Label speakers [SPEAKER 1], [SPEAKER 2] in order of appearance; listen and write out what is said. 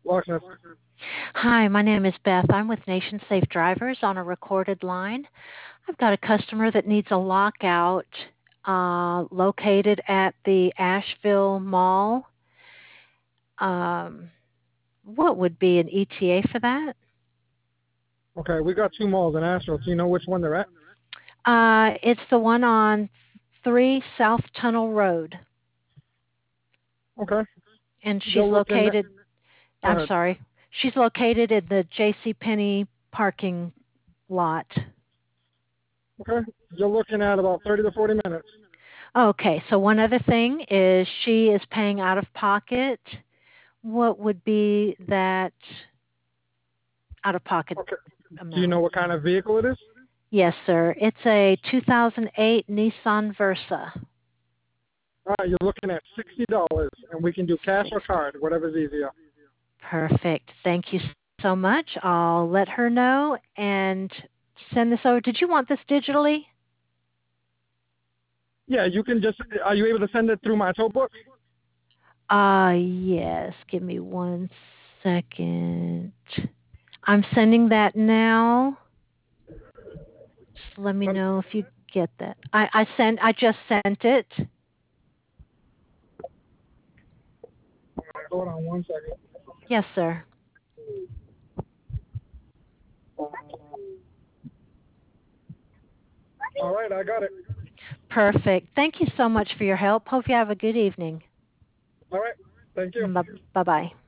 [SPEAKER 1] Locksmith.
[SPEAKER 2] Hi, my name is Beth. I'm with Nation Safe Drivers on a recorded line. I've got a customer that needs a lockout located at the Asheville Mall. Um, what would be an ETA for that?
[SPEAKER 1] Okay, we got two malls in Asheville. Do you know which one they're at?
[SPEAKER 2] It's the one on 3 South Tunnel Road,
[SPEAKER 1] Okay.
[SPEAKER 2] and
[SPEAKER 1] You're
[SPEAKER 2] she's
[SPEAKER 1] looking at,
[SPEAKER 2] located,
[SPEAKER 1] go
[SPEAKER 2] I'm
[SPEAKER 1] ahead.
[SPEAKER 2] sorry, she's located in the J.C. Penney parking lot.
[SPEAKER 1] Okay. You're looking at about 30 to 40 minutes.
[SPEAKER 2] Okay, so one other thing is she is paying out of pocket. What would be that out of pocket
[SPEAKER 1] Okay. Do you
[SPEAKER 2] amount?
[SPEAKER 1] know what kind of vehicle it is?
[SPEAKER 2] Yes, sir. It's a 2008 Nissan Versa.
[SPEAKER 1] All right, you're looking at $60, and we can do cash or
[SPEAKER 2] 60.
[SPEAKER 1] card, whatever's easier.
[SPEAKER 2] Perfect. Thank you so much. I'll let her know and send this over. Did you want this digitally?
[SPEAKER 1] Yeah, you can just, are you able to send it through my tote book?
[SPEAKER 2] Yes. Give me 1 second. I'm sending that now. Just let me
[SPEAKER 1] Um,
[SPEAKER 2] know if you get that. I just sent it.
[SPEAKER 1] Hold on 1 second.
[SPEAKER 2] Yes, sir.
[SPEAKER 1] All right, I got it.
[SPEAKER 2] Perfect. Thank you so much for your help. Hope you have a good evening.
[SPEAKER 1] All right, thank you.
[SPEAKER 2] Bye bye.